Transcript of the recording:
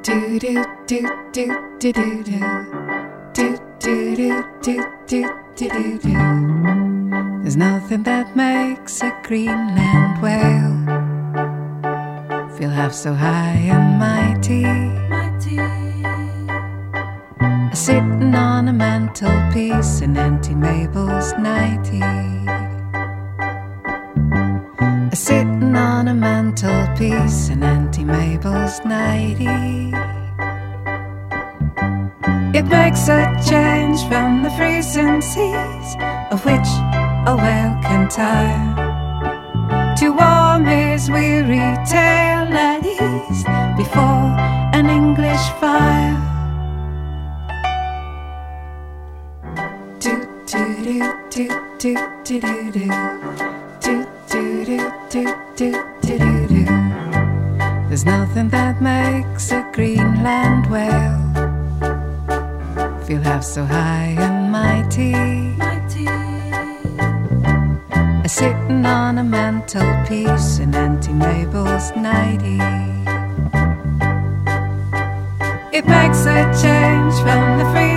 Do do do do do do do do do do do do do do do. There's nothing that makes a Greenland whale feel half so high and mighty. Sitting on a mantelpiece in Auntie Mabel's nightie. Sitting on a mantelpiece in Auntie Mabel's nightie. It makes a change from the freezing seas, of which a whale can tire, to warm his weary tail at ease before an English fire. Do do do do do do do do do do do do do do. There's nothing that makes a Greenland whale feel half so high and mighty. Sitting on a mantelpiece in Auntie Mabel's nightie. It makes a change from the free